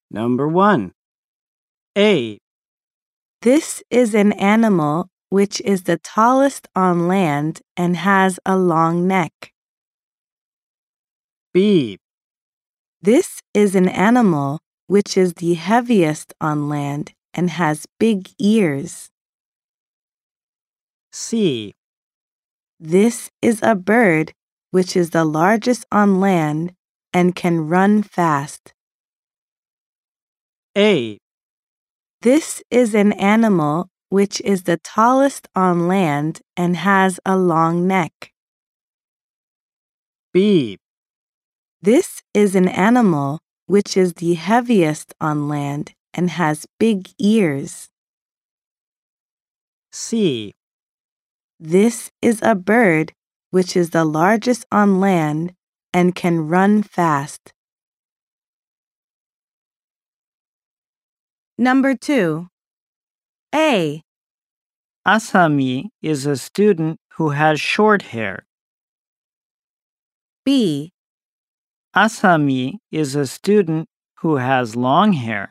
Number 1. A, This is an animal which is the tallest on land and has a long neck. B, This is an animal which is the heaviest on land and has big ears. C, This is a bird which is the largest on land and can run fast. A, This is an animal which is the tallest on land and has a long neck. B, This is an animal which is the heaviest on land and has big ears. C, This is a bird which is the largest on land and can run fast. Number 2. A, Asami is a student who has short hair. B, Asami is a student who has long hair.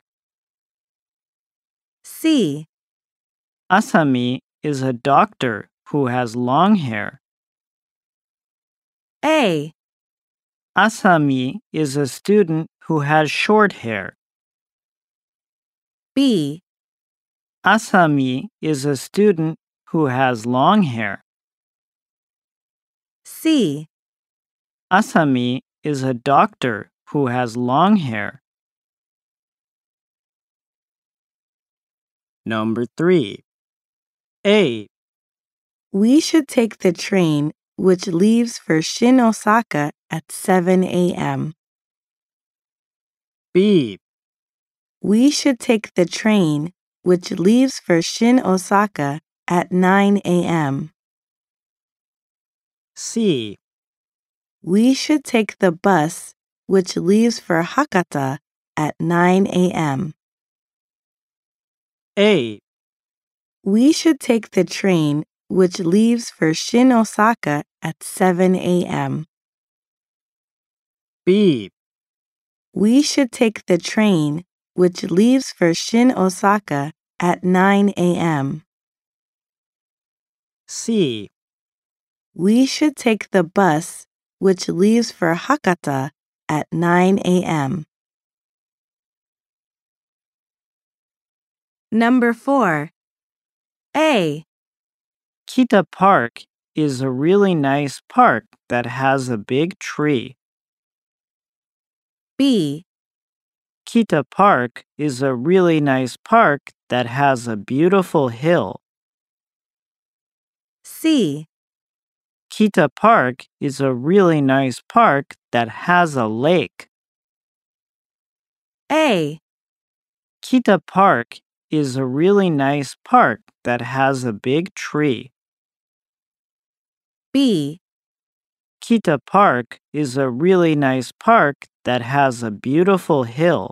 C, Asami is a doctor who has long hair. A, Asami is a student who has short hair. B, Asami is a student who has long hair. C, Asami is a doctor who has long hair. Number 3. A, We should take the train which leaves for Shin Osaka at 7 a.m. B, We should take the train which leaves for Shin Osaka at 9 a.m. C, We should take the bus which leaves for Hakata at 9 a.m. A, We should take the train which leaves for Shin Osaka at 7 a.m. B, We should take the train which leaves for Shin Osaka at 9 a.m. C, We should take the bus which leaves for Hakata at 9 a.m. Number 4. A, Kita Park is a really nice park that has a big tree. B, Kita Park is a really nice park that has a beautiful hill. C, Kita Park is a really nice park that has a lake. A, Kita Park is a really nice park that has a big tree. B, Kita Park is a really nice park that has a beautiful hill.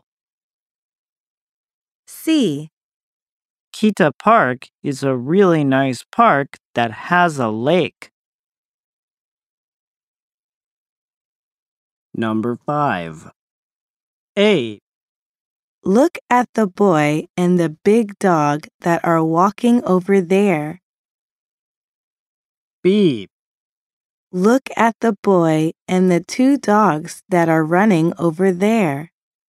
C, Kita Park is a really nice park that has a lake. Number 5. A, Look at the boy and the big dog that are walking over there. B, Look at the boy and the two dogs that are running over there.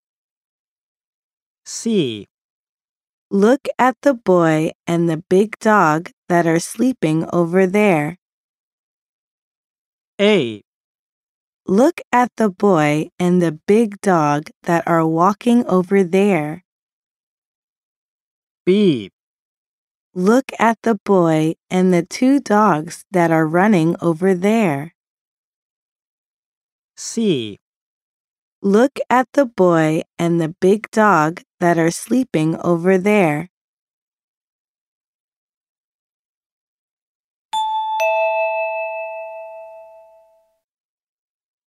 C, Look at the boy and the big dog that are sleeping over there. A, Look at the boy and the big dog that are walking over there. B, Look at the boy and the two dogs that are running over there. C, Look at the boy and the big dog that are sleeping over there.